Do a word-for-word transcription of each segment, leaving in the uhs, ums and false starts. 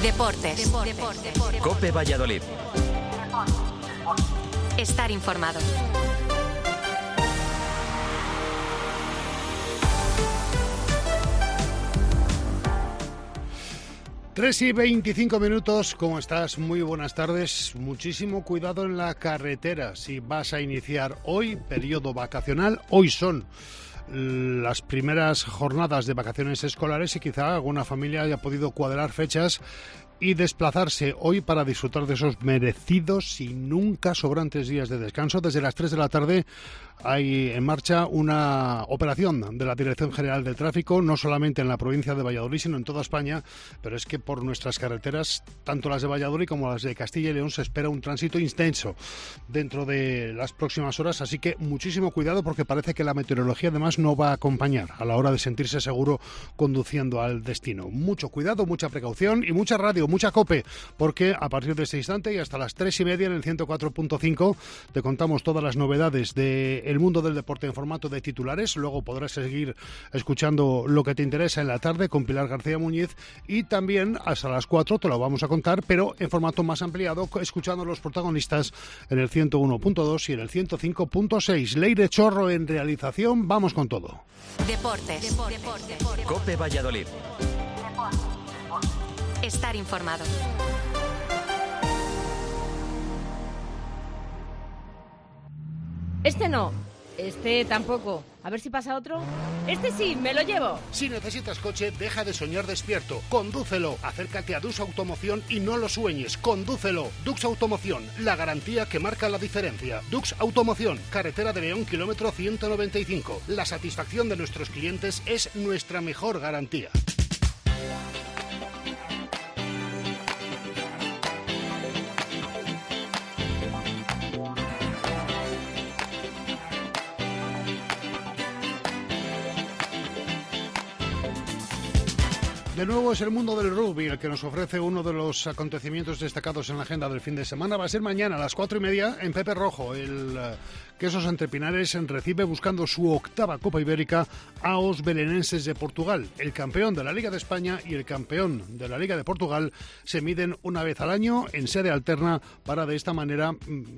Deportes. Deportes. COPE Valladolid. Estar informado. tres y veinticinco minutos, ¿cómo estás? Muy buenas tardes. Muchísimo cuidado en la carretera si vas a iniciar hoy periodo vacacional. Hoy son las primeras jornadas de vacaciones escolares y quizá alguna familia haya podido cuadrar fechas y desplazarse hoy para disfrutar de esos merecidos y nunca sobrantes días de descanso. Desde las tres de la tarde hay en marcha una operación de la Dirección General de Tráfico, no solamente en la provincia de Valladolid, sino en toda España, pero es que por nuestras carreteras, tanto las de Valladolid como las de Castilla y León, se espera un tránsito intenso dentro de las próximas horas, así que muchísimo cuidado porque parece que la meteorología además no va a acompañar a la hora de sentirse seguro conduciendo al destino. Mucho cuidado, mucha precaución y mucha radio, mucha COPE, porque a partir de este instante y hasta las tres y media en el ciento cuatro punto cinco te contamos todas las novedades del mundo del deporte en formato de titulares. Luego podrás seguir escuchando lo que te interesa en la tarde con Pilar García Muñiz y también hasta las cuatro te lo vamos a contar, pero en formato más ampliado, escuchando los protagonistas en el ciento uno punto dos y en el ciento cinco punto seis. Leire Chorro en realización, vamos con todo. Deportes. Deportes. Deportes. COPE Valladolid. Estar informado. Este no, este tampoco. A ver si pasa otro. Este sí, me lo llevo. Si necesitas coche, deja de soñar despierto. Condúcelo. Acércate a Dux Automoción y no lo sueñes. Condúcelo. Dux Automoción, la garantía que marca la diferencia. Dux Automoción, carretera de León, kilómetro ciento noventa y cinco. La satisfacción de nuestros clientes es nuestra mejor garantía. De nuevo es el mundo del rugby el que nos ofrece uno de los acontecimientos destacados en la agenda del fin de semana. Va a ser mañana a las cuatro y media en Pepe Rojo. El uh, Quesos Entrepinares recibe buscando su octava Copa Ibérica a os Belenenses de Portugal. El campeón de la Liga de España y el campeón de la Liga de Portugal se miden una vez al año en sede alterna para de esta manera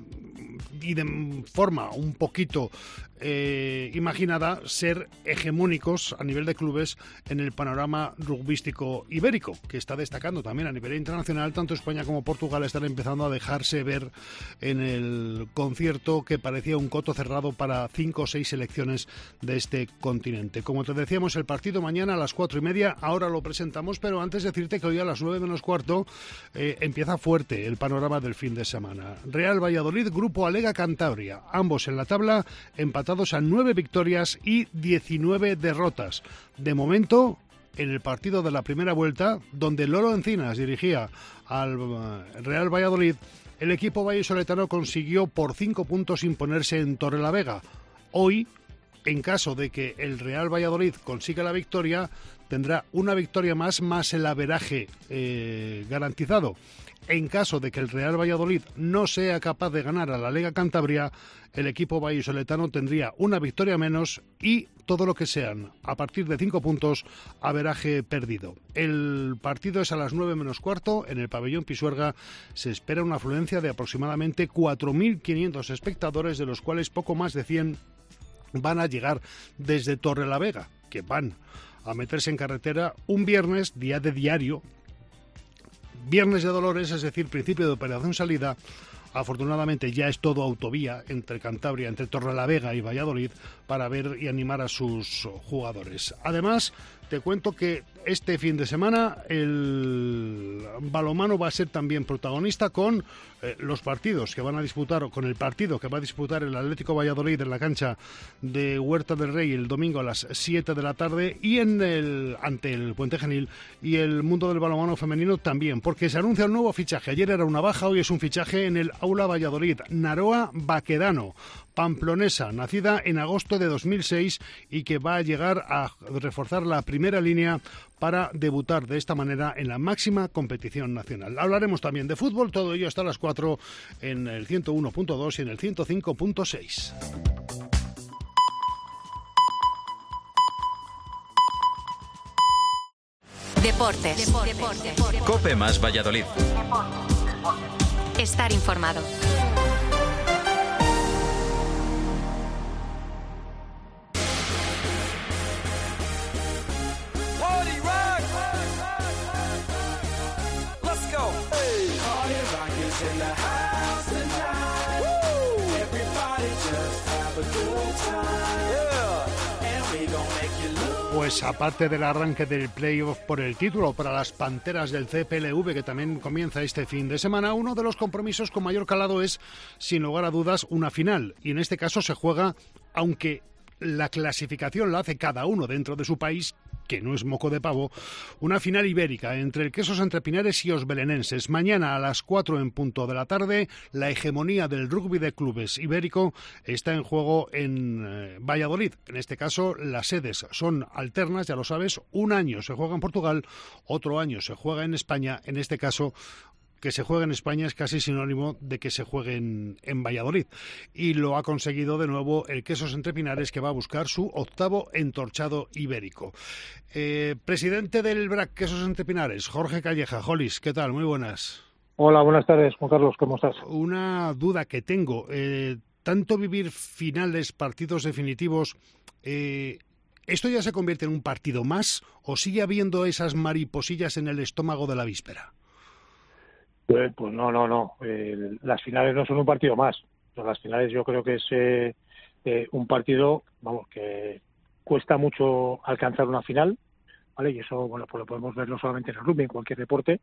y de forma un poquito eh, imaginada ser hegemónicos a nivel de clubes en el panorama rugbístico ibérico, que está destacando también a nivel internacional. Tanto España como Portugal están empezando a dejarse ver en el concierto que parecía un coto cerrado para cinco o seis selecciones de este continente. Como te decíamos, el partido mañana a las cuatro y media, ahora lo presentamos, pero antes decirte que hoy a las nueve menos cuarto eh, empieza fuerte el panorama del fin de semana. Real Valladolid, Grupo Alega Cantabria, ambos en la tabla empatados a nueve victorias y diecinueve derrotas. De momento, en el partido de la primera vuelta, donde Lolo Encinas dirigía al Real Valladolid, el equipo vallisoletano consiguió por cinco puntos imponerse en Torrelavega. Hoy, en caso de que el Real Valladolid consiga la victoria, tendrá una victoria más, más el averaje eh, garantizado. En caso de que el Real Valladolid no sea capaz de ganar a la Lega Cantabria, el equipo vallisoletano tendría una victoria menos y todo lo que sean, a partir de cinco puntos, averaje perdido. El partido es a las nueve menos cuarto, en el pabellón Pisuerga. Se espera una afluencia de aproximadamente cuatro mil quinientos espectadores, de los cuales poco más de cien van a llegar desde Torrelavega, que van a meterse en carretera un viernes, día de diario, Viernes de Dolores, es decir, principio de operación salida. Afortunadamente ya es todo autovía entre Cantabria, entre Torrelavega y Valladolid, para ver y animar a sus jugadores. Además, te cuento que este fin de semana el balonmano va a ser también protagonista con eh, los partidos que van a disputar, o con el partido que va a disputar el Atlético Valladolid en la cancha de Huerta del Rey el domingo a las siete de la tarde y en el ante el Puente Genil, y el mundo del balonmano femenino también, porque se anuncia un nuevo fichaje. Ayer era una baja, hoy es un fichaje en el Aula Valladolid. Naroa Baquedano, pamplonesa, nacida en agosto de dos mil seis y que va a llegar a reforzar la primera línea para debutar de esta manera en la máxima competición nacional. Hablaremos también de fútbol, todo ello hasta las cuatro en el ciento uno punto dos y en el ciento cinco punto seis. Deportes. Deportes. COPE más Valladolid. Estar informado. Pues aparte del arranque del playoff por el título para las Panteras del C P L V, que también comienza este fin de semana, uno de los compromisos con mayor calado es, sin lugar a dudas, una final. Y en este caso se juega, aunque la clasificación la hace cada uno dentro de su país, que no es moco de pavo, una final ibérica entre el Quesos Entrepinares y Os Belenenses. Mañana a las cuatro en punto de la tarde, la hegemonía del rugby de clubes ibérico está en juego en eh, Valladolid. En este caso, las sedes son alternas, ya lo sabes. Un año se juega en Portugal, otro año se juega en España. En este caso, que se juegue en España es casi sinónimo de que se juegue en, en Valladolid. Y lo ha conseguido de nuevo el Quesos Entrepinares, que va a buscar su octavo entorchado ibérico. Eh, presidente del B R A C Quesos Entrepinares, Jorge Calleja. Jolis, ¿qué tal? Muy buenas. Hola, buenas tardes, Juan Carlos, ¿cómo estás? Una duda que tengo. Eh, tanto vivir finales, partidos definitivos, eh, ¿esto ya se convierte en un partido más o sigue habiendo esas mariposillas en el estómago de la víspera? Pues, pues no, no, no. Eh, las finales no son un partido más. Las finales yo creo que es eh, eh, un partido, vamos, que cuesta mucho alcanzar una final, ¿vale? Y eso, bueno, pues lo podemos ver no solamente en el rugby, en cualquier deporte.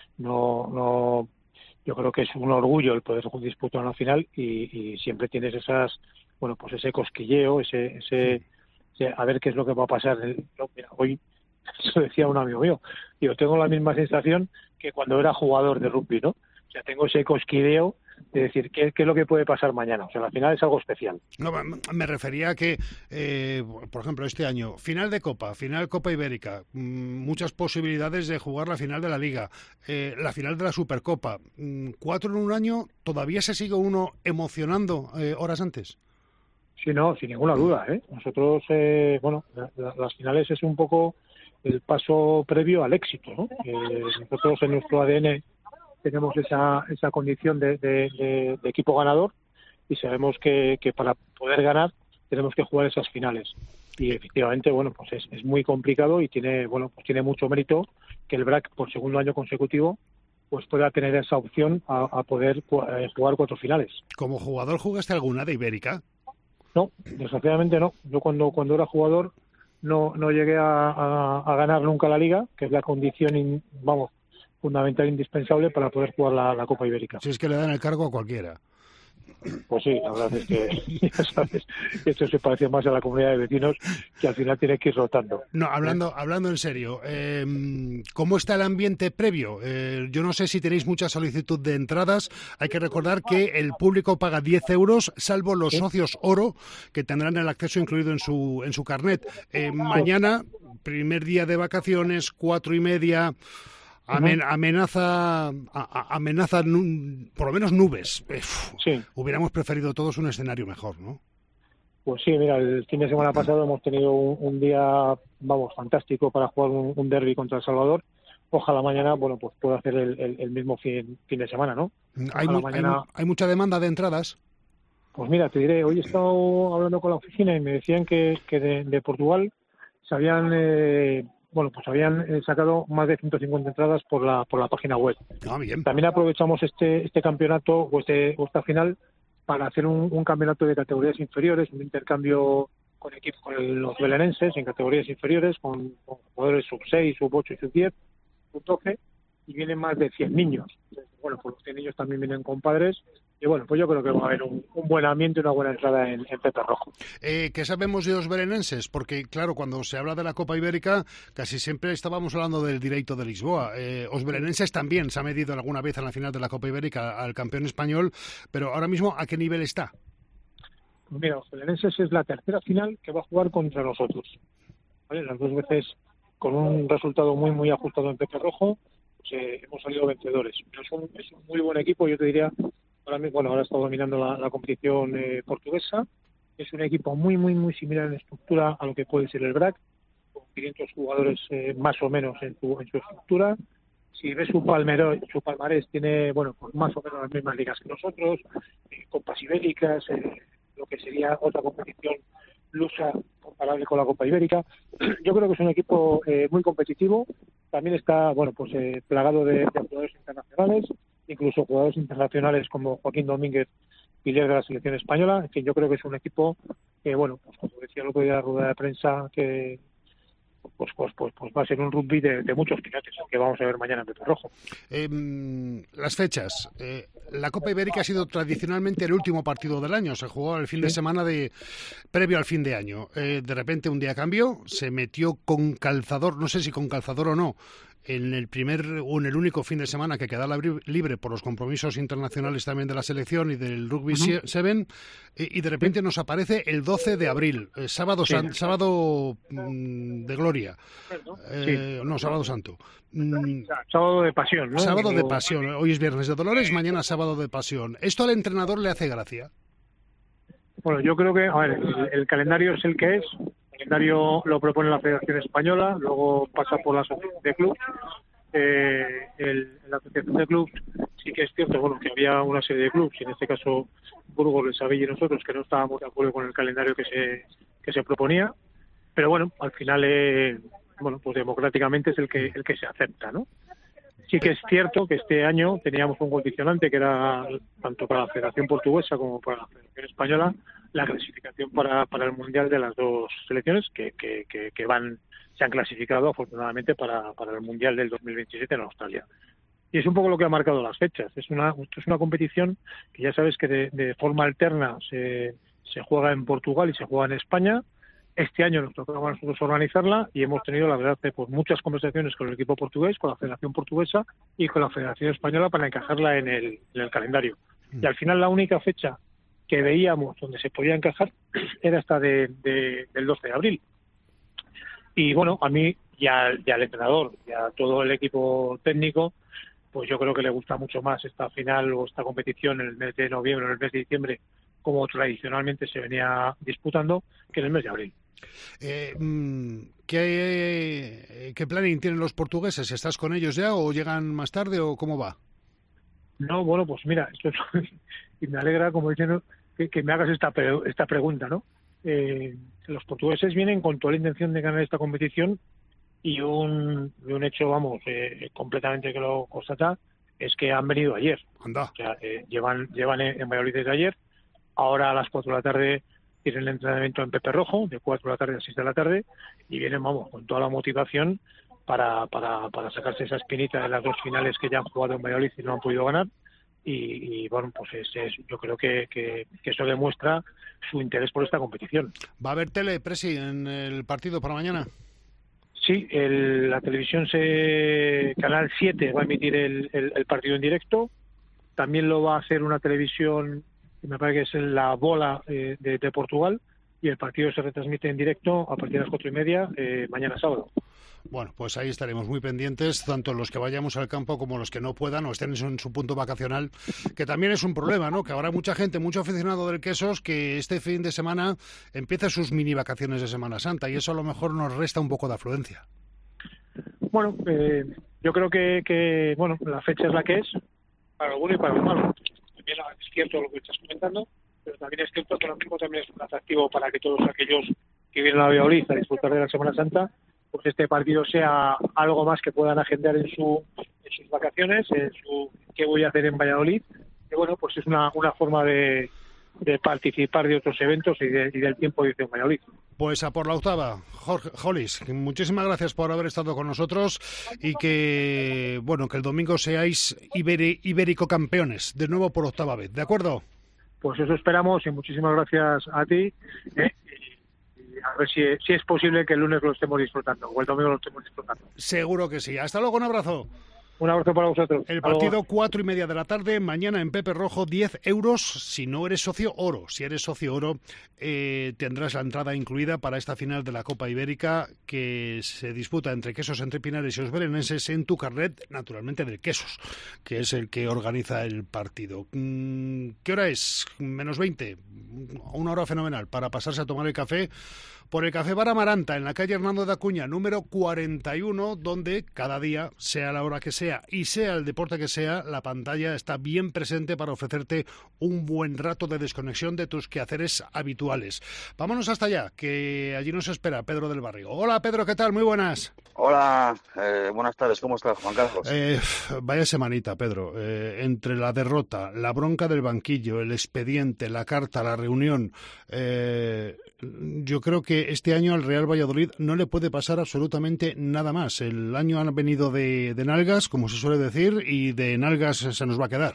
No, no. Yo creo que es un orgullo el poder disputar una final y, y siempre tienes esas, bueno, pues ese cosquilleo, ese, ese, ese a ver qué es lo que va a pasar. No, mira, hoy, eso decía un amigo mío, yo tengo la misma sensación que cuando era jugador de rugby, ¿no? O sea, tengo ese cosquilleo de decir qué, qué es lo que puede pasar mañana. O sea, al final es algo especial. No, me refería a que, eh, por ejemplo, este año, final de Copa, final Copa Ibérica, mmm, muchas posibilidades de jugar la final de la Liga, eh, la final de la Supercopa, mmm, cuatro en un año, ¿todavía se sigue uno emocionando eh, horas antes? Sí, no, sin ninguna duda, ¿eh? Nosotros, eh, bueno, la, la, las finales es un poco el paso previo al éxito, ¿no? Eh, nosotros en nuestro A D N tenemos esa esa condición de, de, de, de equipo ganador y sabemos que, que para poder ganar tenemos que jugar esas finales. Y efectivamente, bueno, pues es, es muy complicado y tiene, bueno, pues tiene mucho mérito que el B R A C por segundo año consecutivo pues pueda tener esa opción a, a poder jugar cuatro finales. ¿Como jugador jugaste alguna de Ibérica? No, desgraciadamente no. Yo cuando cuando era jugador no no llegué a, a, a ganar nunca la Liga, que es la condición, in, vamos, fundamental, indispensable para poder jugar la, la Copa Ibérica. Si es que le dan el cargo a cualquiera. Pues sí, la verdad es que, ya sabes, esto se parece más a la comunidad de vecinos, que al final tiene que ir rotando. No, hablando ¿Eh? hablando en serio, eh, ¿cómo está el ambiente previo? Eh, yo no sé si tenéis mucha solicitud de entradas. Hay que recordar que el público paga diez euros, salvo los ¿Sí? socios oro, que tendrán el acceso incluido en su en su carnet. Eh, mañana, primer día de vacaciones, cuatro y media... Amen, amenaza, a, amenaza por lo menos nubes. Uf, sí. Hubiéramos preferido todos un escenario mejor, ¿no? Pues sí, mira, el fin de semana pasado hemos tenido un, un día, vamos, fantástico para jugar un, un derbi contra El Salvador. Ojalá mañana, bueno, pues pueda hacer el, el, el mismo fin, fin de semana, ¿no? ¿Hay, mu mañana... hay, ¿Hay mucha demanda de entradas? Pues mira, te diré, hoy he estado hablando con la oficina y me decían que, que de, de Portugal se habían... Eh, bueno, pues habían eh, sacado más de ciento cincuenta entradas por la por la página web. Ah, bien. También aprovechamos este este campeonato o, este, o esta final para hacer un, un campeonato de categorías inferiores, un intercambio con equipos con los belenenses en categorías inferiores, con, con jugadores sub seis, sub ocho y sub diez, sub doce, y vienen más de cien niños. Entonces, bueno, pues los cien niños también vienen con padres. Y bueno, pues yo creo que va a haber un, un buen ambiente y una buena entrada en, en Pepe Rojo. Eh, ¿Qué sabemos de los belenenses? Porque, claro, cuando se habla de la Copa Ibérica, casi siempre estábamos hablando del Direito de Lisboa. Eh, los belenenses también se ha medido alguna vez en la final de la Copa Ibérica al campeón español, pero ahora mismo, ¿a qué nivel está? Pues mira, los belenenses es la tercera final que va a jugar contra nosotros, ¿vale? Las dos veces con un resultado muy, muy ajustado en Pepe Rojo, pues, eh, hemos salido vencedores. Pero es un, es un muy buen equipo, yo te diría. Ahora mismo, bueno, ahora está dominando la, la competición eh, portuguesa. Es un equipo muy, muy, muy similar en estructura a lo que puede ser el B R A C, con quinientos jugadores eh, más o menos en su, en su estructura. Si ves su palmero, su palmarés tiene, bueno, pues más o menos las mismas ligas que nosotros, eh, Copas Ibéricas, eh, lo que sería otra competición lusa comparable con la Copa Ibérica. Yo creo que es un equipo eh, muy competitivo. También está, bueno, pues eh, plagado de, de jugadores internacionales, incluso jugadores internacionales como Joaquín Domínguez, líder de la selección española. En fin, yo creo que es un equipo que, bueno, pues como decía el otro día en la rueda de prensa, que pues pues pues, pues va a ser un rugby de, de muchos pilotes que vamos a ver mañana en Pepe Rojo. Eh, las fechas. Eh, la Copa Ibérica ha sido tradicionalmente el último partido del año. Se jugó el fin sí. de semana de previo al fin de año. Eh, de repente un día cambió, se metió con calzador, no sé si con calzador o no, en el primer o en el único fin de semana que queda libre por los compromisos internacionales también de la selección y del Rugby uh-huh. siete, eh, y de repente nos aparece el doce de abril, eh, sábado sí. san, sábado mm, de gloria, eh, sí. no, sábado santo. Mm, sábado de pasión, ¿no? Sábado de pasión, hoy es viernes de Dolores, mañana sábado de pasión. ¿Esto al entrenador le hace gracia? Bueno, yo creo que, a ver, el, el calendario es el que es. El calendario lo propone la Federación Española, luego pasa por la Asociación de Clubs. Eh, el, la Asociación de Clubs sí que es cierto, bueno, que había una serie de clubs, y en este caso Burgos, El Sabell y nosotros, que no estábamos de acuerdo con el calendario que se que se proponía, pero bueno, al final, eh, bueno, pues democráticamente es el que el que se acepta, ¿no? Sí que es cierto que este año teníamos un condicionante que era, tanto para la Federación Portuguesa como para la Federación Española, la clasificación para, para el Mundial de las dos selecciones que, que, que, que van se han clasificado afortunadamente para, para el Mundial del dos mil veintisiete en Australia. Y es un poco lo que ha marcado las fechas. Es una, es una competición que ya sabes que de, de forma alterna se, se juega en Portugal y se juega en España. Este año nos tocaba a nosotros organizarla y hemos tenido, la verdad, pues, muchas conversaciones con el equipo portugués, con la Federación Portuguesa y con la Federación Española para encajarla en el, en el calendario. Y al final la única fecha que veíamos donde se podía encajar era esta de, de, del doce de abril. Y bueno, a mí y, a, y al entrenador y a todo el equipo técnico, pues yo creo que le gusta mucho más esta final o esta competición en el mes de noviembre o en el mes de diciembre, como tradicionalmente se venía disputando, que en el mes de abril. Eh, ¿qué, ¿Qué planning tienen los portugueses? ¿Estás con ellos ya o llegan más tarde o cómo va? No, bueno, pues mira, esto es, y me alegra, como diciendo, que, que me hagas esta, pre, esta pregunta, ¿no? Eh, los portugueses vienen con toda la intención de ganar esta competición y un, y un hecho, vamos, eh, completamente que lo constata, es que han venido ayer. Anda. O sea, eh, llevan, llevan en, en Valladolid desde ayer. Ahora a las cuatro de la tarde tienen el entrenamiento en Pepe Rojo, de cuatro de la tarde a seis de la tarde, y vienen, vamos, con toda la motivación para, para, para sacarse esa espinita de las dos finales que ya han jugado en Valladolid y no han podido ganar. Y, y bueno, pues es, es, yo creo que, que, que eso demuestra su interés por esta competición. ¿Va a haber tele, Presi, en el partido para mañana? Sí, el, la televisión, se Canal siete va a emitir el, el, el partido en directo. También lo va a hacer una televisión, me parece que es en la Bola eh, de, de Portugal, y el partido se retransmite en directo a partir de las cuatro y media eh, mañana sábado. Bueno, pues ahí estaremos muy pendientes, tanto los que vayamos al campo como los que no puedan o estén en su punto vacacional, que también es un problema, ¿no? Que habrá mucha gente, mucho aficionado del Quesos, que este fin de semana empieza sus mini vacaciones de Semana Santa y eso a lo mejor nos resta un poco de afluencia. Bueno, eh, yo creo que, que, bueno, la fecha es la que es, para lo bueno y para lo malo. También es cierto lo que estás comentando, pero también es cierto que lo mismo también es un atractivo para que todos aquellos que vienen a Valladolid a disfrutar de la Semana Santa, pues este partido sea algo más que puedan agendar en, su, en sus vacaciones, en su qué voy a hacer en Valladolid. Y bueno, pues es una, una forma de, de participar de otros eventos y, de, y del tiempo de irse en Valladolid. Pues a por la octava, Jorge Hollis, muchísimas gracias por haber estado con nosotros y que, bueno, que el domingo seáis iberi, ibérico campeones, de nuevo por octava vez, ¿de acuerdo? Pues eso esperamos y muchísimas gracias a ti. ¿eh? A ver si, si es posible que el lunes lo estemos disfrutando o el domingo lo estemos disfrutando. Seguro que sí. Hasta luego, un abrazo. Un abrazo para vosotros. El partido cuatro y media de la tarde, mañana en Pepe Rojo, diez euros si no eres socio oro. Si eres socio oro, eh, tendrás la entrada incluida para esta final de la Copa Ibérica que se disputa entre Quesos Entrepinares y Os Belenenses en tu carnet, naturalmente del Quesos, que es el que organiza el partido. ¿Qué hora es? Menos veinte. Una hora fenomenal para pasarse a tomar el café, por el Café Bar Amaranta, en la calle Hernando de Acuña, número cuarenta y uno, donde cada día, sea la hora que sea y sea el deporte que sea, la pantalla está bien presente para ofrecerte un buen rato de desconexión de tus quehaceres habituales. Vámonos hasta allá, que allí nos espera Pedro del Barrio. Hola Pedro, ¿qué tal? Muy buenas. Hola, eh, buenas tardes, ¿cómo estás, Juan Carlos? Eh, vaya semanita, Pedro. Eh, entre la derrota, la bronca del banquillo, el expediente, la carta, la reunión, eh, yo creo que este año al Real Valladolid no le puede pasar absolutamente nada más. El año ha venido de, de nalgas, como se suele decir, y de nalgas se nos va a quedar.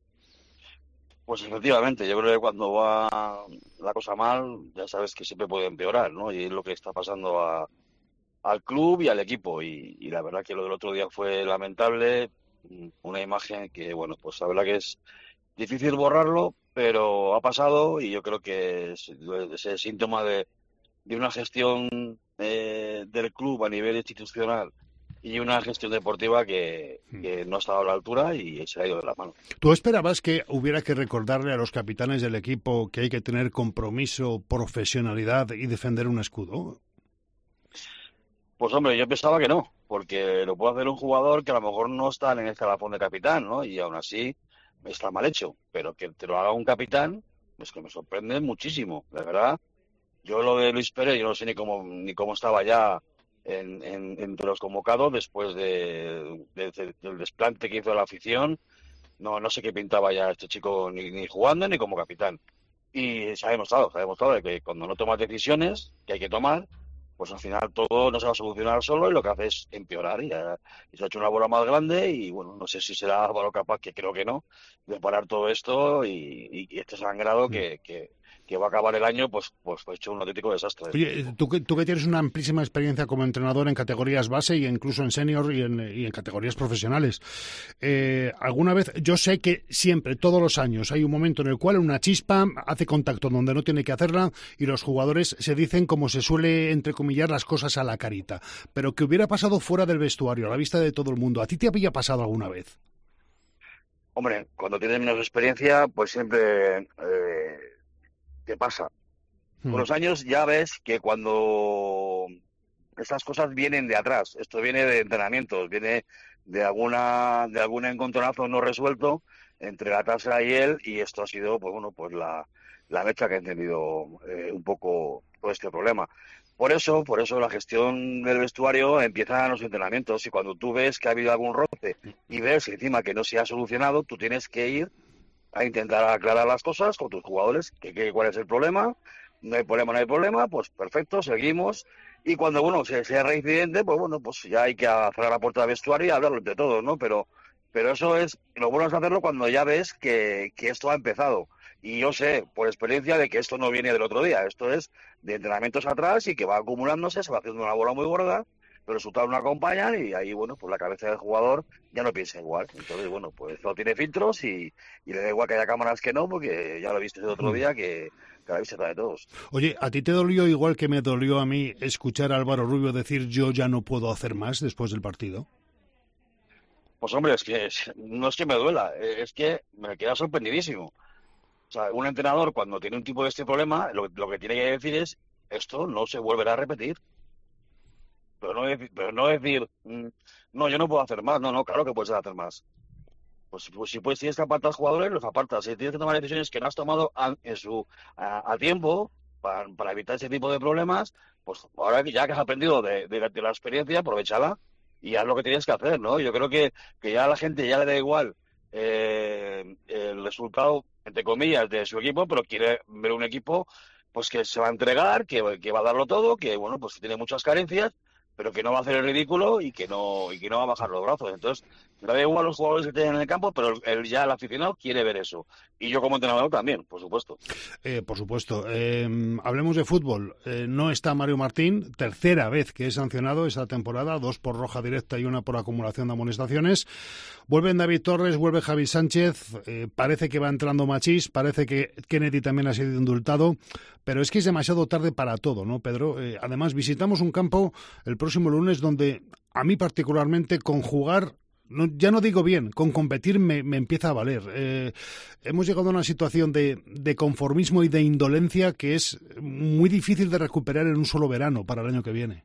Pues efectivamente, yo creo que cuando va la cosa mal, ya sabes que siempre puede empeorar, ¿no? Y es lo que está pasando a, al club y al equipo. Y, y la verdad que lo del otro día fue lamentable, una imagen que, bueno, pues la verdad que es difícil borrarlo, pero ha pasado y yo creo que es ese síntoma de, de una gestión eh, del club a nivel institucional y una gestión deportiva que, que no ha estado a la altura y se ha ido de la mano. ¿Tú esperabas que hubiera que recordarle a los capitanes del equipo que hay que tener compromiso, profesionalidad y defender un escudo? Pues hombre, yo pensaba que no, porque lo puede hacer un jugador que a lo mejor no está en el escalafón de capitán, ¿no? Y aún así está mal hecho, pero que te lo haga un capitán, pues que me sorprende muchísimo, de verdad. Yo lo de Luis Pérez, yo no sé ni cómo ni cómo estaba ya en, en, entre los convocados después de, de, de, del desplante que hizo la afición. No no sé qué pintaba ya este chico ni, ni jugando ni como capitán. Y se ha demostrado, se ha demostrado de que cuando no tomas decisiones que hay que tomar, pues al final todo no se va a solucionar solo y lo que hace es empeorar y, ya, y se ha hecho una bola más grande y bueno, no sé si será Álvaro capaz, que creo que no, de parar todo esto y, y, y este sangrado que, que, que va a acabar el año pues pues, pues hecho un auténtico desastre. Oye, tú que, tú que tienes una amplísima experiencia como entrenador en categorías base y incluso en senior y en, y en categorías profesionales, eh, alguna vez, yo sé que siempre, todos los años, hay un momento en el cual una chispa hace contacto donde no tiene que hacerla y los jugadores se dicen, como se suele entrecomillar, las cosas a la carita, pero que hubiera pasado fuera del vestuario, a la vista de todo el mundo. ¿A ti te había pasado alguna vez? Hombre, cuando tienes menos experiencia, pues siempre eh, te pasa. Hmm. Con los años ya ves que cuando estas cosas vienen de atrás, esto viene de entrenamientos, viene de alguna de algún encontronazo no resuelto entre la tasa y él, y esto ha sido, pues bueno, pues la, la mecha que ha entendido eh, un poco todo este problema. Por eso, por eso la gestión del vestuario empieza en los entrenamientos, y cuando tú ves que ha habido algún roce y ves encima que no se ha solucionado, tú tienes que ir a intentar aclarar las cosas con tus jugadores, que, que cuál es el problema, no hay problema, no hay problema, pues perfecto, seguimos, y cuando bueno se sea reincidente, pues bueno, pues ya hay que cerrar la puerta del vestuario y hablarlo entre todos, ¿no? Pero pero eso es, lo bueno es hacerlo cuando ya ves que, que esto ha empezado. Y yo sé, por experiencia, de que esto no viene del otro día, esto es de entrenamientos atrás y que va acumulándose, se va haciendo una bola muy gorda, los resultados no acompañan y ahí, bueno, pues la cabeza del jugador ya no piensa igual. Entonces, bueno, pues no tiene filtros y, y le da igual que haya cámaras que no, porque ya lo viste el otro día que, que la vista de todos. Oye, ¿a ti te dolió igual que me dolió a mí escuchar a Álvaro Rubio decir yo ya no puedo hacer más después del partido? Pues hombre, es que es, no es que me duela, es que me queda sorprendidísimo. O sea, un entrenador cuando tiene un tipo de este problema, lo, lo que tiene que decir es, esto no se volverá a repetir. Pero no, pero no decir, no, yo no puedo hacer más. No, no, claro que puedes hacer más. Pues, pues si puedes, tienes que apartar jugadores, los apartas. Si tienes que tomar decisiones que no has tomado a, en su, a, a tiempo para, para evitar ese tipo de problemas, pues ahora que ya que has aprendido de, de, de la experiencia, aprovechala y haz lo que tienes que hacer, ¿no? Yo creo que, que ya a la gente ya le da igual eh, el resultado, entre comillas, de su equipo, pero quiere ver un equipo pues que se va a entregar, que, que va a darlo todo, que bueno, pues tiene muchas carencias, pero que no va a hacer el ridículo y que no y que no va a bajar los brazos. Entonces, me da igual los jugadores que estén en el campo, pero él ya, el aficionado, quiere ver eso. Y yo como entrenador también, por supuesto. Eh, por supuesto. Eh, hablemos de fútbol. Eh, no está Mario Martín, tercera vez que es sancionado esta temporada, dos por roja directa y una por acumulación de amonestaciones. Vuelven David Torres, vuelve Javi Sánchez, eh, parece que va entrando Machís, parece que Kennedy también ha sido indultado, pero es que es demasiado tarde para todo, ¿no, Pedro? Eh, además, visitamos un campo el próximo lunes donde, a mí particularmente, conjugar No, ya no digo bien, con competir me, me empieza a valer. Eh, hemos llegado a una situación de, de conformismo y de indolencia que es muy difícil de recuperar en un solo verano para el año que viene.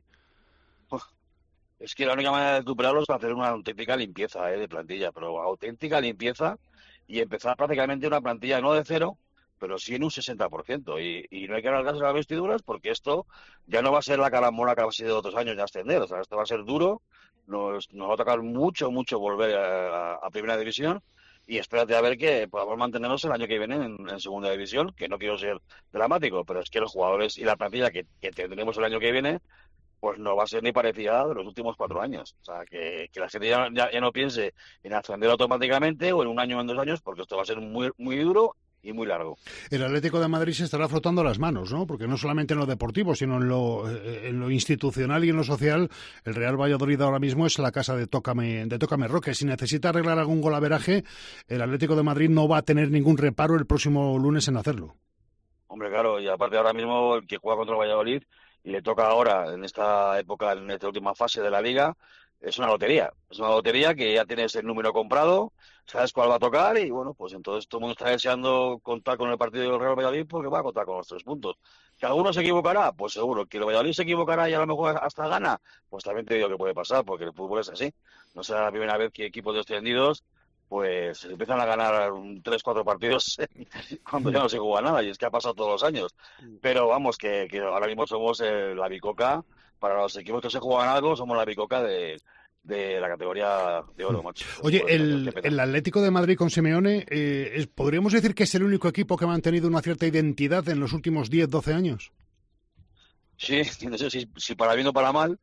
Es que la única manera de recuperarlo es hacer una auténtica limpieza, ¿eh? De plantilla, pero auténtica limpieza y empezar prácticamente una plantilla no de cero, pero sí en un sesenta por ciento. Y, y no hay que alargarse las vestiduras porque esto ya no va a ser la carambola que ha sido otros años de ascender. O sea, esto va a ser duro. Nos, nos va a tocar mucho, mucho volver a, a Primera División y espérate a ver que podamos mantenernos el año que viene en, en Segunda División, que no quiero ser dramático, pero es que los jugadores y la plantilla que, que tendremos el año que viene pues no va a ser ni parecida de los últimos cuatro años. O sea, que, que la gente ya, ya, ya no piense en ascender automáticamente o en un año o en dos años, porque esto va a ser muy, muy duro y muy largo. El Atlético de Madrid se estará frotando las manos, ¿no? Porque no solamente en lo deportivo, sino en lo, en lo institucional y en lo social, el Real Valladolid ahora mismo es la casa de Tócame, de Tócame Roque. Si necesita arreglar algún golaveraje, el Atlético de Madrid no va a tener ningún reparo el próximo lunes en hacerlo. Hombre, claro, y aparte ahora mismo el que juega contra el Valladolid y le toca ahora, en esta época, en esta última fase de la Liga, es una lotería. Es una lotería que ya tienes el número comprado, sabes cuál va a tocar y, bueno, pues entonces todo el mundo está deseando contar con el partido del Real Valladolid porque va a contar con los tres puntos. ¿Que alguno se equivocará? Pues seguro. ¿Que el Valladolid se equivocará y a lo mejor hasta gana? Pues también te digo que puede pasar porque el fútbol es así. No será la primera vez que equipos descendidos pues empiezan a ganar tres, cuatro partidos cuando ya no se juega nada, y es que ha pasado todos los años. Pero vamos, que, que ahora mismo somos eh, la bicoca, para los equipos que se juegan algo, somos la bicoca de, de la categoría de oro, macho. Oye, el, el Atlético de Madrid con Simeone, eh, es, ¿podríamos decir que es el único equipo que ha mantenido una cierta identidad en los últimos diez, doce años? Sí, no sé si, si para bien o para mal,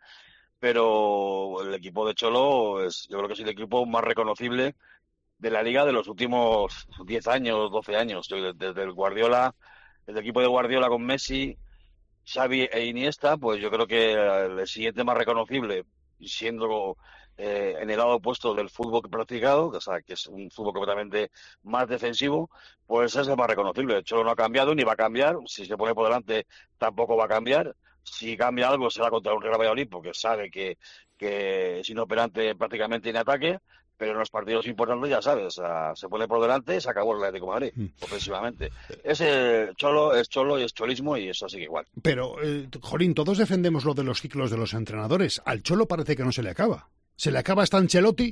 pero el equipo de Cholo es, yo creo que es el equipo más reconocible de la Liga de los últimos diez años, doce años. Desde el Guardiola, el equipo de Guardiola con Messi, Xavi e Iniesta, pues yo creo que el siguiente más reconocible, siendo eh, en el lado opuesto del fútbol practicado, o sea, que es un fútbol completamente más defensivo, pues es el más reconocible. El Cholo no ha cambiado ni va a cambiar. Si se pone por delante, tampoco va a cambiar. Si cambia algo, será contra un Real Valladolid, porque sabe que, que es inoperante prácticamente en ataque. Pero en los partidos importantes, ya sabes, o sea, se pone por delante y se acabó el Atlético de Madrid, mm. ofensivamente. Ese Cholo es Cholo y es cholismo y eso sigue igual. Pero, eh, Jolín, todos defendemos lo de los ciclos de los entrenadores. Al Cholo parece que no se le acaba. ¿Se le acaba hasta Ancelotti?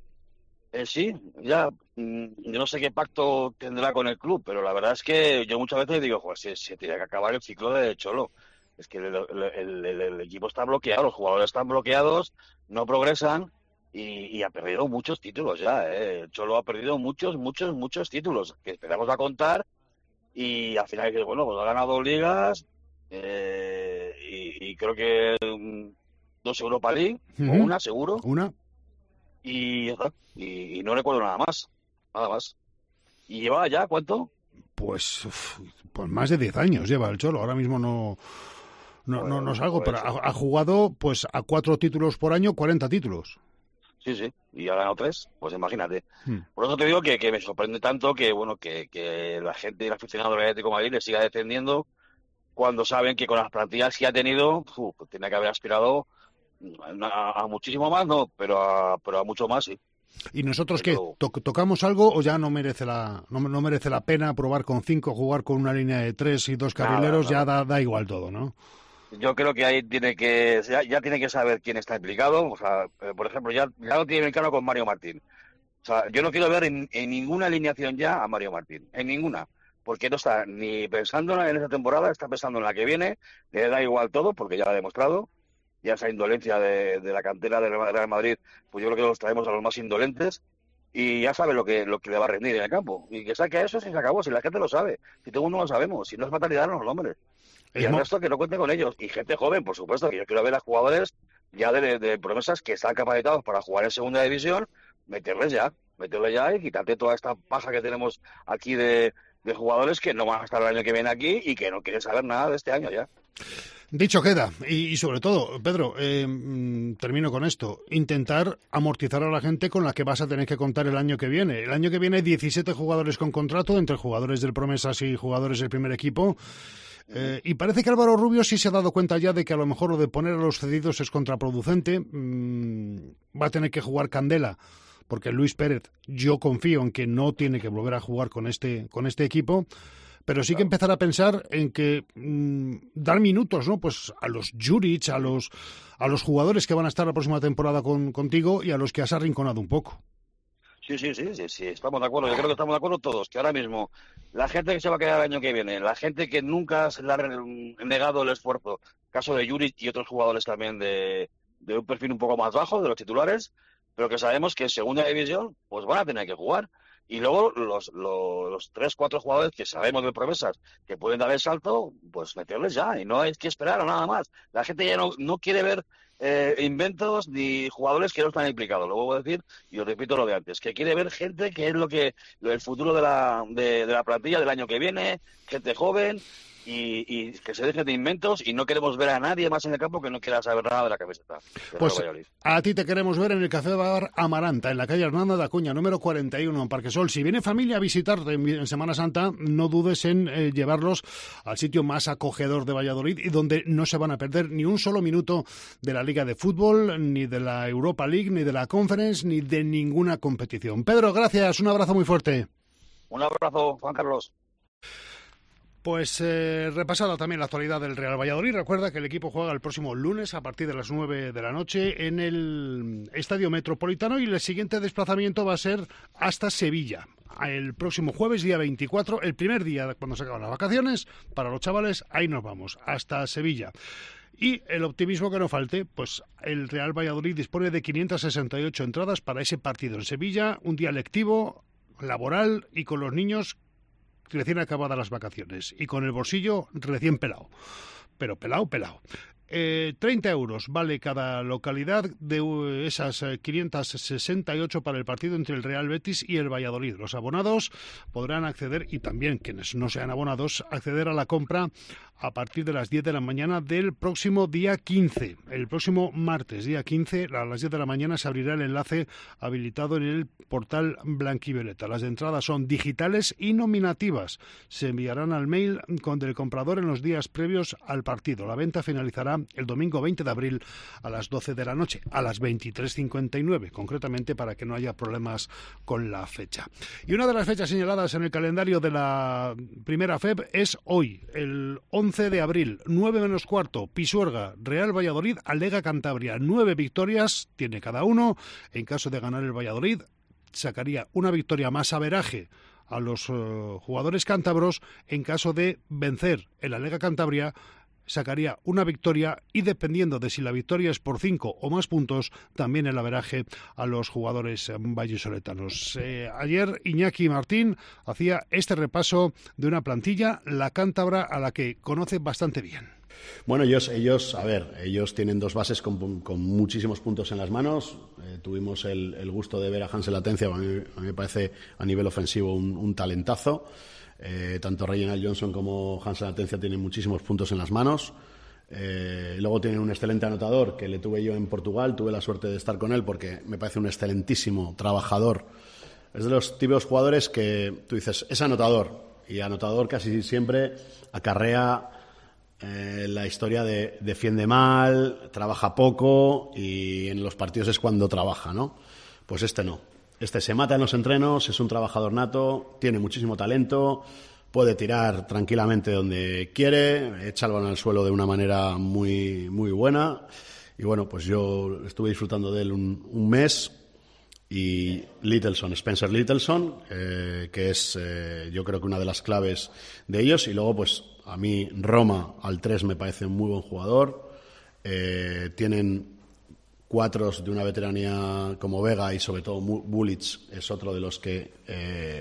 Eh, sí, ya. Mmm, yo no sé qué pacto tendrá con el club, pero la verdad es que yo muchas veces digo, joder, se, se tiene que acabar el ciclo de Cholo. Es que el, el, el, el equipo está bloqueado, los jugadores están bloqueados, no progresan. Y, y ha perdido muchos títulos ya, ¿eh? Cholo ha perdido muchos, muchos, muchos títulos que esperamos a contar y al final, bueno, pues ha ganado ligas eh, y, y creo que um, dos Europa League, uh-huh. o una seguro. Una. Y, y, y no recuerdo nada más, nada más. ¿Y lleva ya cuánto? Pues, uf, pues más de diez años lleva el Cholo, ahora mismo no... No, bueno, no, no salgo, pues, pero ha, ha jugado pues a cuatro títulos por año, cuarenta títulos. Sí, sí, y ha ganado tres, pues imagínate. Hmm. Por eso te digo que, que me sorprende tanto que bueno que, que la gente y el aficionado del Atlético de Madrid le siga defendiendo cuando saben que con las plantillas que ha tenido, uf, pues tiene que haber aspirado a, a muchísimo más, no, pero a, pero a mucho más, sí. ¿Y nosotros qué? ¿To- ¿Tocamos algo o ya no merece la no, no merece la pena probar con cinco, jugar con una línea de tres y dos carrileros? Nada, nada. Ya da, da igual todo, ¿no? Yo creo que ahí tiene que ya, ya tiene que saber quién está implicado. O sea, eh, por ejemplo, ya, ya lo tiene bien claro con Mario Martín. O sea, yo no quiero ver en, en ninguna alineación ya a Mario Martín, en ninguna, porque no está ni pensando en esta temporada, está pensando en la que viene, le da igual todo, porque ya lo ha demostrado. Ya esa indolencia de, de la cantera del Real Madrid, pues yo creo que los traemos a los más indolentes y ya sabe lo que lo que le va a rendir en el campo. Y que saque a eso si se acabó, si la gente lo sabe, si todo el mundo lo sabemos, si no es fatalidad los hombres. Y el resto que no cuente con ellos. Y gente joven, por supuesto, que yo quiero ver a jugadores ya de, de promesas que están capacitados para jugar en segunda división, meterles ya, meterles ya y quitarte toda esta paja que tenemos aquí de, de jugadores que no van a estar el año que viene aquí y que no quieren saber nada de este año ya. Dicho queda, y, y sobre todo, Pedro, eh, termino con esto, intentar amortizar a la gente con la que vas a tener que contar el año que viene. El año que viene hay diecisiete jugadores con contrato, entre jugadores del Promesas y jugadores del primer equipo. Eh, y parece que Álvaro Rubio sí se ha dado cuenta ya de que a lo mejor lo de poner a los cedidos es contraproducente. Mm, va a tener que jugar Candela porque Luis Pérez, yo confío en que no tiene que volver a jugar con este, con este equipo, pero sí que empezar a pensar en que mmm, dar minutos, ¿no? Pues a los Juric, a los, a los jugadores que van a estar la próxima temporada con, contigo y a los que has arrinconado un poco. Sí, sí, sí, sí, sí, estamos de acuerdo. Yo creo que estamos de acuerdo todos, que ahora mismo la gente que se va a quedar el año que viene, la gente que nunca se le ha negado el esfuerzo, caso de Juric y otros jugadores también de, de un perfil un poco más bajo, de los titulares, pero que sabemos que en segunda división pues van a tener que jugar. Y luego los, los, los tres, cuatro jugadores que sabemos de promesas que pueden dar el salto, pues meterles ya, y no hay que esperar a nada más. La gente ya no, no quiere ver eh, inventos ni jugadores que no están implicados. Lo vuelvo a decir y os repito lo de antes, que quiere ver gente que es lo que lo, el futuro de la, de, de la plantilla del año que viene, gente joven y, y que se dejen de inventos, y no queremos ver a nadie más en el campo que no quiera saber nada de la camiseta. Pues a ti te queremos ver en el Café Bar Amaranta, en la calle Hernando de Acuña, número cuarenta y uno, en Parquesol. Si viene familia a visitarte en Semana Santa, no dudes en eh, llevarlos al sitio más acogedor de Valladolid y donde no se van a perder ni un solo minuto de la Liga de Fútbol, ni de la Europa League, ni de la Conference, ni de ninguna competición. Pedro, gracias, un abrazo muy fuerte. Un abrazo, Juan Carlos. Pues eh, repasada también la actualidad del Real Valladolid. Recuerda que el equipo juega el próximo lunes a partir de las nueve de la noche en el Estadio Metropolitano y el siguiente desplazamiento va a ser hasta Sevilla. El próximo jueves, día veinticuatro, el primer día cuando se acaban las vacaciones, para los chavales, ahí nos vamos, hasta Sevilla. Y el optimismo que no falte, pues el Real Valladolid dispone de quinientas sesenta y ocho entradas para ese partido en Sevilla, un día lectivo, laboral y con los niños recién acabadas las vacaciones y con el bolsillo recién pelado, pero pelado, pelado. Eh, treinta euros vale cada localidad de esas quinientas sesenta y ocho para el partido entre el Real Betis y el Valladolid. Los abonados podrán acceder, y también quienes no sean abonados, acceder a la compra a partir de las diez de la mañana del próximo día quince. El próximo martes, día quince, a las diez de la mañana se abrirá el enlace habilitado en el portal Blanquivioleta. Las entradas son digitales y nominativas. Se enviarán al mail con del comprador en los días previos al partido. La venta finalizará el domingo veinte de abril a las doce de la noche, a las veintitrés cincuenta y nueve, concretamente para que no haya problemas con la fecha. Y una de las fechas señaladas en el calendario de la primera F E B es hoy, el once de abril, nueve menos cuarto, Pisuerga, Real Valladolid, Alega Cantabria. Nueve victorias tiene cada uno. En caso de ganar el Valladolid, sacaría una victoria más averaje a los uh, jugadores cántabros. En caso de vencer el Alega Cantabria, sacaría una victoria y, dependiendo de si la victoria es por cinco o más puntos, también el averaje a los jugadores vallisoletanos. Eh, ayer Iñaki Martín hacía este repaso de una plantilla, la cántabra, a la que conoce bastante bien. Bueno, ellos, ellos, a ver, ellos tienen dos bases con, con muchísimos puntos en las manos. Eh, tuvimos el, el gusto de ver a Hansel Atencia, a mí, a mí me parece a nivel ofensivo un, un talentazo. Eh, tanto Reginald Johnson como Hansel Atencia tienen muchísimos puntos en las manos. Eh, luego tienen un excelente anotador que le tuve yo en Portugal, tuve la suerte de estar con él porque me parece un excelentísimo trabajador. Es de los tipos de jugadores que tú dices, es anotador, y anotador casi siempre acarrea eh, la historia de defiende mal, trabaja poco y en los partidos es cuando trabaja, ¿no? Pues este no. Este se mata en los entrenos, es un trabajador nato, tiene muchísimo talento, puede tirar tranquilamente donde quiere, echa el balón al suelo de una manera muy, muy buena. Y bueno, pues yo estuve disfrutando de él un, un mes. Y Littleson, Spencer Littleson, eh, que es eh, yo creo que una de las claves de ellos. Y luego, pues a mí Roma al tres me parece un muy buen jugador. Eh, tienen cuatros de una veteranía como Vega y sobre todo Bulic es otro de los que eh,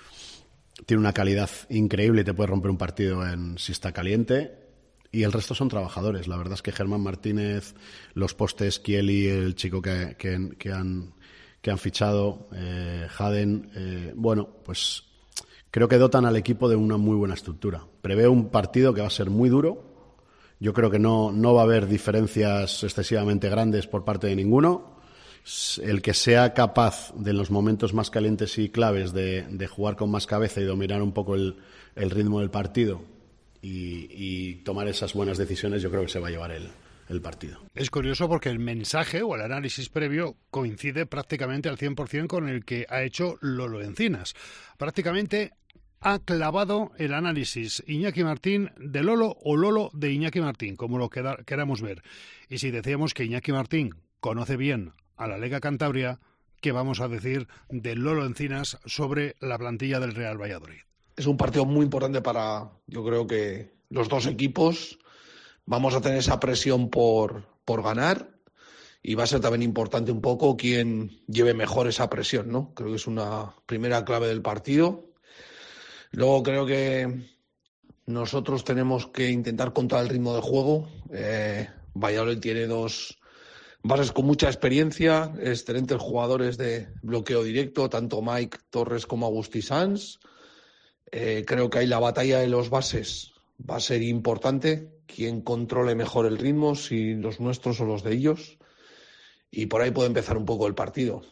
tiene una calidad increíble y te puede romper un partido en si está caliente. Y el resto son trabajadores. La verdad es que Germán Martínez, los postes, Kieli, el chico que, que, que han que han fichado, eh, Haden, eh, bueno, pues creo que dotan al equipo de una muy buena estructura. Preveo un partido que va a ser muy duro. Yo creo que no, no va a haber diferencias excesivamente grandes por parte de ninguno. El que sea capaz de en los momentos más calientes y claves de, de jugar con más cabeza y dominar un poco el, el ritmo del partido y, y tomar esas buenas decisiones, yo creo que se va a llevar el, el partido. Es curioso porque el mensaje o el análisis previo coincide prácticamente al cien por ciento con el que ha hecho Lolo Encinas. Prácticamente ha clavado el análisis Iñaki Martín de Lolo o Lolo de Iñaki Martín, como lo queramos ver. Y si decíamos que Iñaki Martín conoce bien a la Lega Cantabria, ¿qué vamos a decir de Lolo Encinas sobre la plantilla del Real Valladolid? Es un partido muy importante para, yo creo que los dos equipos. Vamos a tener esa presión por, por ganar y va a ser también importante un poco quién lleve mejor esa presión, ¿no? Creo que es una primera clave del partido. Luego creo que nosotros tenemos que intentar controlar el ritmo de juego. Eh, Valladolid tiene dos bases con mucha experiencia, excelentes jugadores de bloqueo directo, tanto Mike Torres como Agustí Sanz. Eh, creo que ahí la batalla de los bases va a ser importante. Quién controle mejor el ritmo, si los nuestros o los de ellos. Y por ahí puede empezar un poco el partido.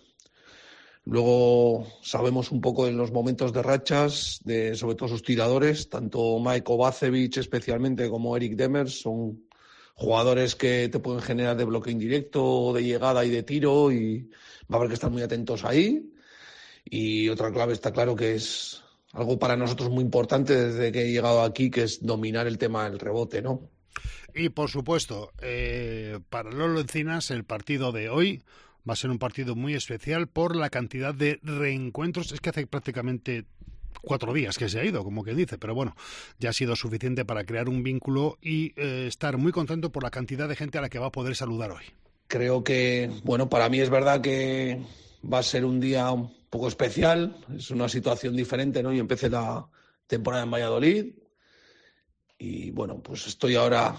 Luego sabemos un poco en los momentos de rachas, de sobre todo sus tiradores, tanto Mike Kovacevic especialmente como Eric Demers, son jugadores que te pueden generar de bloqueo indirecto, de llegada y de tiro, y va a haber que estar muy atentos ahí. Y otra clave está claro que es algo para nosotros muy importante desde que he llegado aquí, que es dominar el tema del rebote, ¿no? Y por supuesto, eh, para Lolo Encinas el partido de hoy va a ser un partido muy especial por la cantidad de reencuentros. Es que hace prácticamente cuatro días que se ha ido, como que dice, pero bueno, ya ha sido suficiente para crear un vínculo y eh, estar muy contento por la cantidad de gente a la que va a poder saludar hoy. Creo que, bueno, para mí es verdad que va a ser un día un poco especial, es una situación diferente, ¿no? Y empecé la temporada en Valladolid y, bueno, pues estoy ahora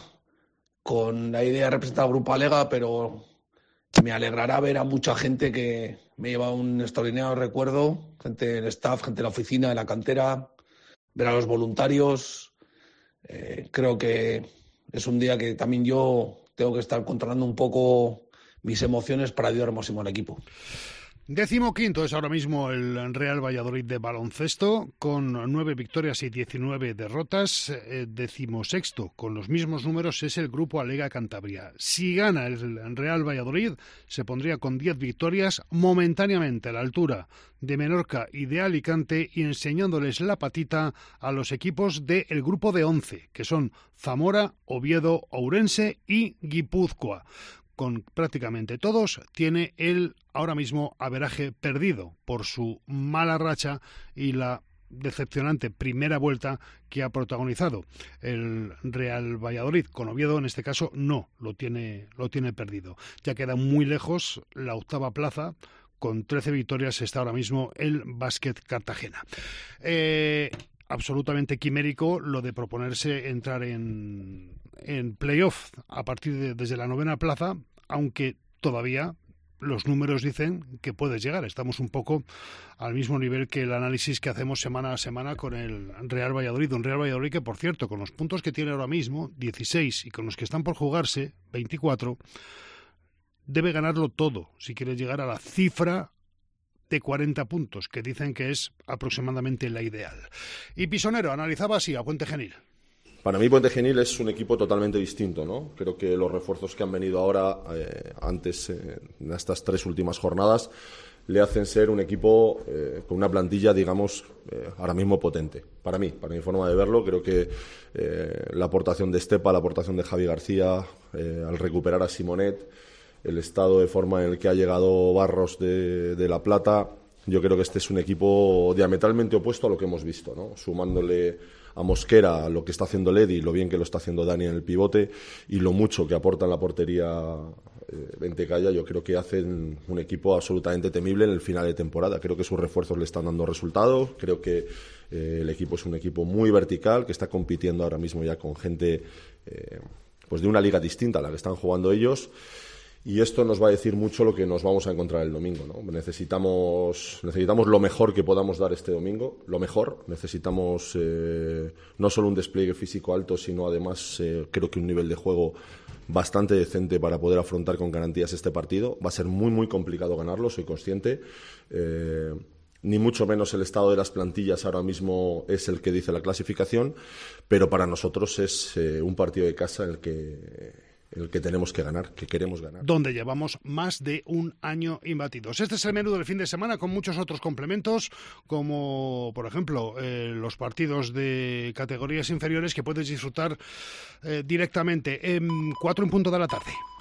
con la idea de representar al Grupo Alega, pero me alegrará ver a mucha gente que me lleva un extraordinario recuerdo, gente del staff, gente de la oficina, de la cantera, ver a los voluntarios. Eh, creo que es un día que también yo tengo que estar controlando un poco mis emociones para ayudar al máximo al equipo. Décimo quinto es ahora mismo el Real Valladolid de baloncesto, con nueve victorias y diecinueve derrotas. Eh, décimo sexto, con los mismos números, es el Grupo Alega Cantabria. Si gana el Real Valladolid, se pondría con diez victorias momentáneamente a la altura de Menorca y de Alicante, y enseñándoles la patita a los equipos del grupo de once, que son Zamora, Oviedo, Ourense y Guipúzcoa. Con prácticamente todos, tiene el ahora mismo averaje perdido por su mala racha y la decepcionante primera vuelta que ha protagonizado el Real Valladolid. Con Oviedo, en este caso, no, lo tiene, lo tiene perdido. Ya queda muy lejos la octava plaza. Con trece victorias está ahora mismo el Básquet Cartagena. Eh, absolutamente quimérico lo de proponerse entrar en, en playoff a partir de desde la novena plaza, aunque todavía los números dicen que puedes llegar. Estamos un poco al mismo nivel que el análisis que hacemos semana a semana con el Real Valladolid. Un Real Valladolid que, por cierto, con los puntos que tiene ahora mismo, dieciséis, y con los que están por jugarse, veinticuatro, debe ganarlo todo si quiere llegar a la cifra de cuarenta puntos, que dicen que es aproximadamente la ideal. Y Pisonero analizaba así a Puente Genil. Para mí Puente Genil es un equipo totalmente distinto, ¿no? Creo que los refuerzos que han venido ahora, eh, antes, eh, en estas tres últimas jornadas, le hacen ser un equipo eh, con una plantilla, digamos, eh, ahora mismo potente. Para mí, para mi forma de verlo, creo que eh, la aportación de Estepa, la aportación de Javi García, eh, al recuperar a Simonet, el estado de forma en el que ha llegado Barros de, de La Plata, yo creo que este es un equipo diametralmente opuesto a lo que hemos visto, ¿no? Sumándole a Mosquera lo que está haciendo Ledi, lo bien que lo está haciendo Dani en el pivote y lo mucho que aporta en la portería eh, Ventecaya, yo creo que hacen un equipo absolutamente temible en el final de temporada. Creo que sus refuerzos le están dando resultados, creo que eh, el equipo es un equipo muy vertical, que está compitiendo ahora mismo ya con gente eh, pues de una liga distinta a la que están jugando ellos. Y esto nos va a decir mucho lo que nos vamos a encontrar el domingo, ¿no? Necesitamos, necesitamos lo mejor que podamos dar este domingo, lo mejor. Necesitamos eh, no solo un despliegue físico alto, sino además eh, creo que un nivel de juego bastante decente para poder afrontar con garantías este partido. Va a ser muy, muy complicado ganarlo, soy consciente. Eh, ni mucho menos el estado de las plantillas ahora mismo es el que dice la clasificación, pero para nosotros es eh, un partido de casa en el que el que tenemos que ganar, que queremos ganar. Donde llevamos más de un año imbatidos. Este es el menú del fin de semana con muchos otros complementos, como por ejemplo eh, los partidos de categorías inferiores que puedes disfrutar eh, directamente en cuatro en punto de la tarde.